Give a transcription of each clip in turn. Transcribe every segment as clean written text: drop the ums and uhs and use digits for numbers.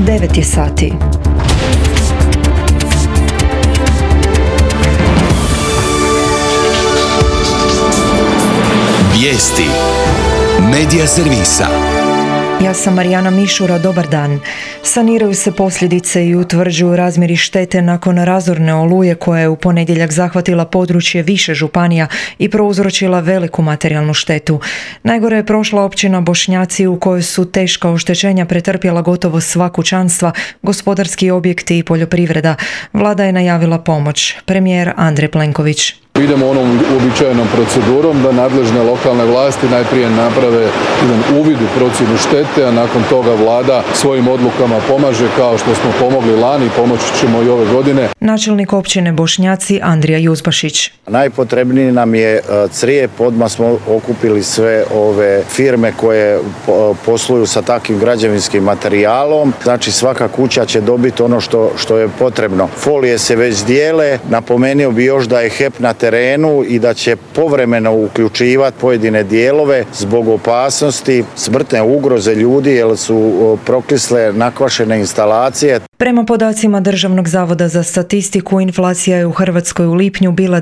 9 je sati. Vijesti Medija servisa. Ja sam Marijana Mišura, dobar dan. Saniraju se posljedice i utvrđuju razmjeri štete nakon razorne oluje koja je u ponedjeljak zahvatila područje više županija i prouzročila veliku materijalnu štetu. Najgore je prošla općina Bošnjaci u kojoj su teška oštećenja pretrpjela gotovo sva kućanstva, gospodarski objekti i poljoprivreda. Vlada je najavila pomoć. Premijer Andrej Plenković. Idemo onom uobičajenom procedurom da nadležne lokalne vlasti najprije naprave jedan uvid u procjenu štete, a nakon toga Vlada svojim odlukama pomaže kao što smo pomogli lani i pomoći ćemo i ove godine. Načelnik općine Bošnjaci Andrija Juzbašić. Najpotrebniji nam je crijep, odmah smo okupili sve ove firme koje posluju sa takvim građevinskim materijalom. Znači svaka kuća će dobiti ono što je potrebno. Folije se već dijele, napomenuo bi još da je HEP na terenu i da će povremeno uključivati pojedine dijelove zbog opasnosti smrtne ugroze ljudi jer su proklisle nakvašene instalacije. Prema podacima Državnog zavoda za statistiku, inflacija je u Hrvatskoj u lipnju bila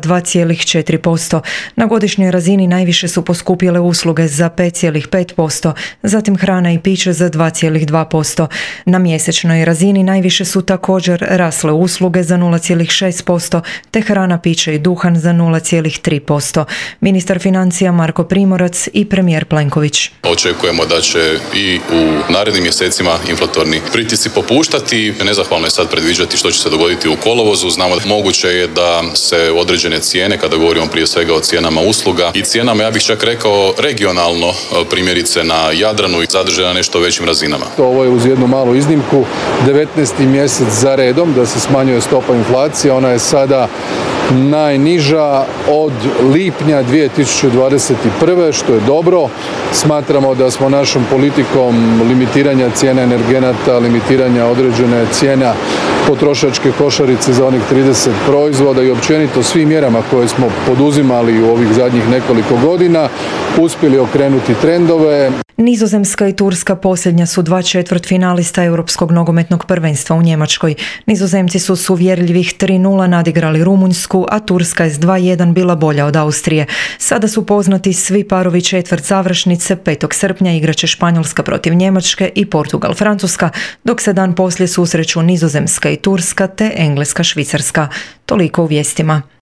2,4%. Na godišnjoj razini najviše su poskupjele usluge za 5,5%, zatim hrana i piće za 2,2%. Na mjesečnoj razini najviše su također rasle usluge za 0,6%, te hrana, piće i duhan za 0,3%. Ministar financija Marko Primorac i premijer Plenković. Očekujemo da će i u narednim mjesecima inflatorni pritisci popuštati. Nezahvalno je sad predviđati što će se dogoditi u kolovozu. Znamo da moguće je da se određene cijene, kada govorimo prije svega o cijenama usluga i cijenama, ja bih čak rekao regionalno, primjerice na Jadranu, i zadrže na nešto većim razinama. Ovo je uz jednu malu iznimku 19. mjesec za redom da se smanjuje stopa inflacije. Ona je sada najniža od lipnja 2021. što je dobro. Smatramo da smo našom politikom limitiranja cijena energenata, limitiranja određene cijena potrošačke košarice za onih 30 proizvoda i općenito svim mjerama koje smo poduzimali u ovih zadnjih nekoliko godina uspjeli okrenuti trendove. Nizozemska i Turska posljednja su 2 četvrtfinalista Europskog nogometnog prvenstva u Njemačkoj. Nizozemci su s uvjerljivih 3:0 nadigrali Rumunjsku, a Turska je s 2:1 bila bolja od Austrije. Sada su poznati svi parovi četvrt završnice. 5. srpnja igraće Španjolska protiv Njemačke i Portugal Francuska, dok se dan poslije susreću Nizozemska i Turska te Engleska Švicarska. Toliko u vijestima.